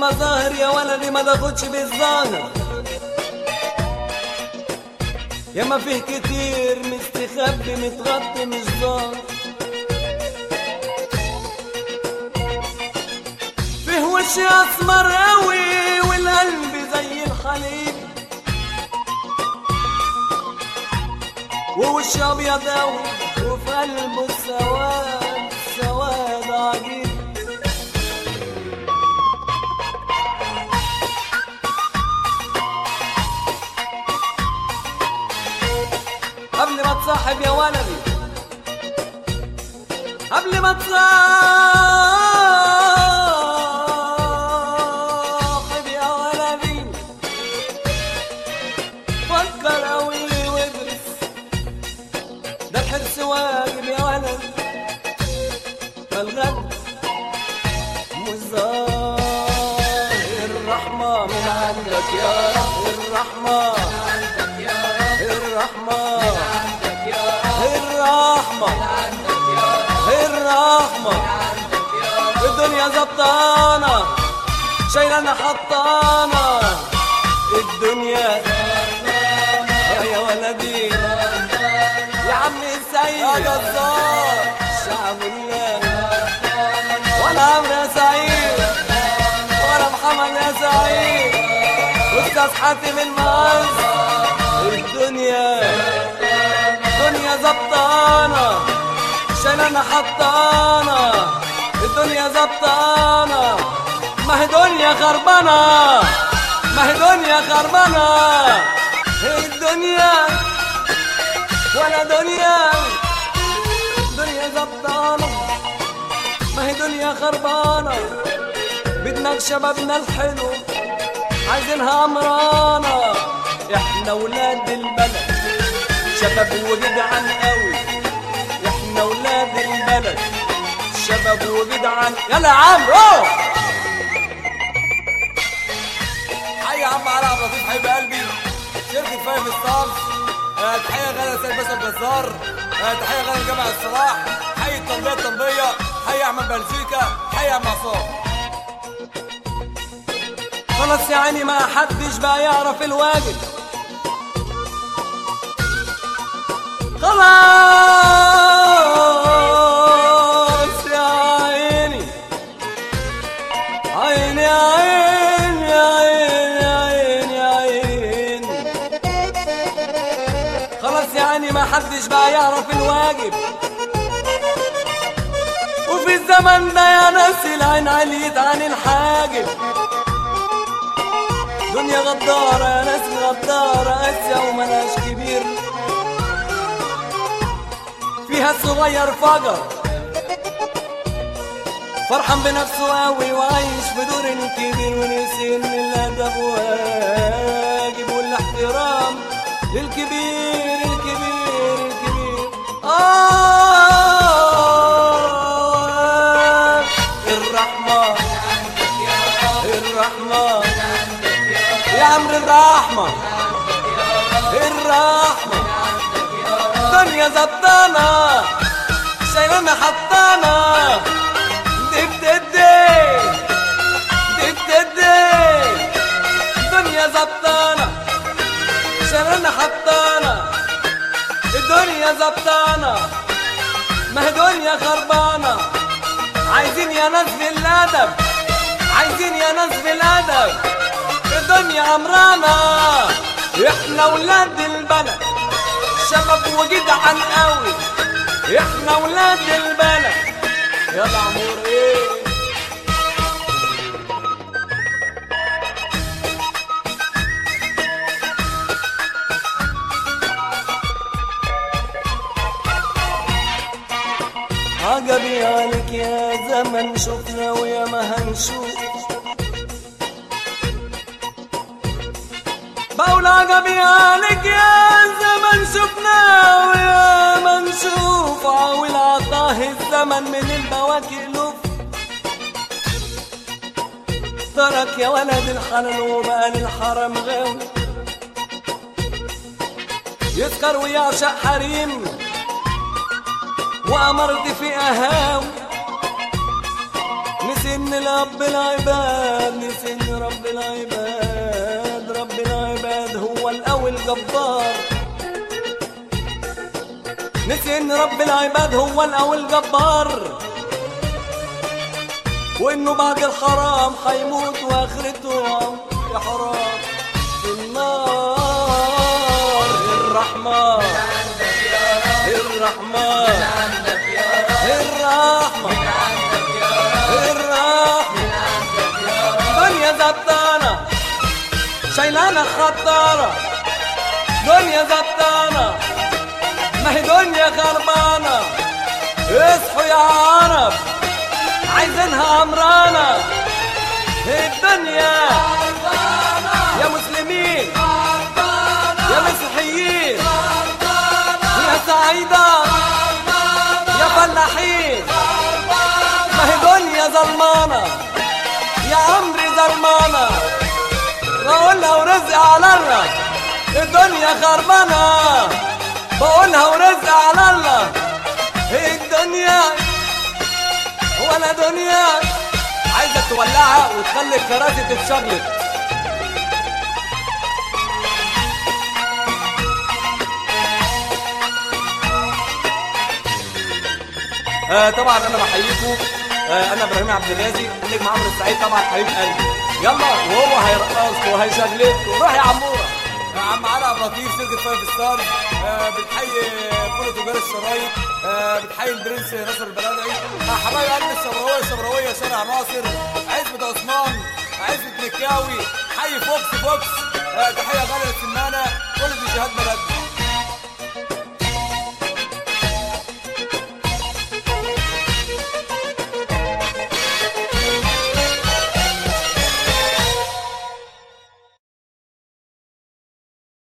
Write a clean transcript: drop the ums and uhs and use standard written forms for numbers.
المظاهر يا ولدي ما تاخدش بالظاهر، يا ما فيه كتير مستخبي متغطي مش ظاهر، فيه وش اسمر قوي والقلب زي الحليب، ووش ابيض قوي وفي قلبه السواد سواد عجيب. قبل ما تصاحب يا ولدي، قبل ما تصاحب يا ولدي فكر قوي وادرس، ده الحرص واجب يا ولد، فالغد مش ظاهر. الرحمة من عندك يا رب، الرحمة الرحمة الرحمة الرحمة، الدنيا زبطانة شايلانا حطانا، الدنيا يا ولدي يا عم السيد يا جزار شعب الله، ولا عمرو يا سعيد ولا محمد يا سعيد واستاذ حاتم المعز، الدنيا دنيا زبطانة شايلانا حطانا، الدنيا زبطانة ما هي دنيا خربانة، ما هي دنيا خربانة، هي الدنيا ولا دنيا، دنيا زبطانة ما هي دنيا خربانة، بدنا شبابنا الحلو عايزينها أمرانة، احنا ولاد البلد شباب وجدعان قوي، احنا ولاد البلد شباب وجدعان. يلا يا عمرو حي يا عم علي عبد اللطيف حبيب قلبي، شركة فايف ستارز، تحية غالية سيد باشا الجزار، تحية غالية لجامع الصلاح، حي الطلبية، حي احمد بلزيكا، حي عم عصام. خلاص يا عيني ما حدش بقى يعرف الواجب، خلاص يا عيني عيني عيني عيني عيني عيني، خلاص يا عيني ما حدش بقى يعرف الواجب، وفي الزمن ده يا ناس العين عليت عن الحاجب، دنيا غدارة يا ناس غدارة قاسية وملاش كبير، فيها الصغير فجر فرحان بنفسه قوي وعايش بدور الكبير، ونسي ان الادب واجب والاحترام للكبير الكبير الكبير. الرحمة الرحمة يا عمرو الرحمة الرحمة، دنيا زبطانة شايلانا حطانا، دنيا زبطانة شايلانا حطانا، الدنيا زبطانة ما هي دنيا خربانة، عايزين يا ناس بالأدب، عايزين يا ناس بالأدب، الدنيا عمرانة احنا ولاد البلد شباب وجدعان قوي، احنا ولاد البلد. يلا عمور ايه عجبي عليك يا زمن شفنا ويا ما هنشوف، بقول عجبي عليك يا زمن شفنا ويا ما نشوف، عاول عطاه الزمن من البواكي لف، ترك يا ولد الحلال وبقى للحرم غاوي، يسكر ويعشق حريم وأمرت في أهاوي، نسي نسين رب العباد، نسين رب العباد، رب العباد هو القوي الجبار. نسين رب العباد هو القوي الجبار، وانه بعد الحرام حيموت واخرته يا حرام في النار. الرحمن الرحمن الرحمن الرحمن دنيا زبطانة شايلانا خطارة، دنيا زبطانة ما هي دنيا خربانة. اصحوا يا عرب عايزينها أمرانة، الدنيا يا مسلمين يا مسيحيين يا سعيدة يا فلاحين، ما هي دنيا ظلمانة يا عمري ظلمانة. بقولها ورزق على الله، الدنيا خربانة بقولها ورزق على الله. الدنيا ولا دنيا عايزة تولعها وتخلي الكراسي تتشغلت. طبعا انا بحييكم، انا ابراهيم عبد الرازق النجم عمرو السعيد طبعا حبيب قلبي. يلا وهو هيرقصكم وهيشغلكم. روح يا عموره. يا عم علي عبد اللطيف شركه فايف ستار، بتحيي كل تجار الشرايط، بتحيي البرنس ناصر البلدعي، حبايب قلب الشبراويه شارع ناصر، عزبة عثمان، عزبة مكاوي، حي فوكس، تحيه غاليه للسمانه، كل دي جهاد بلد.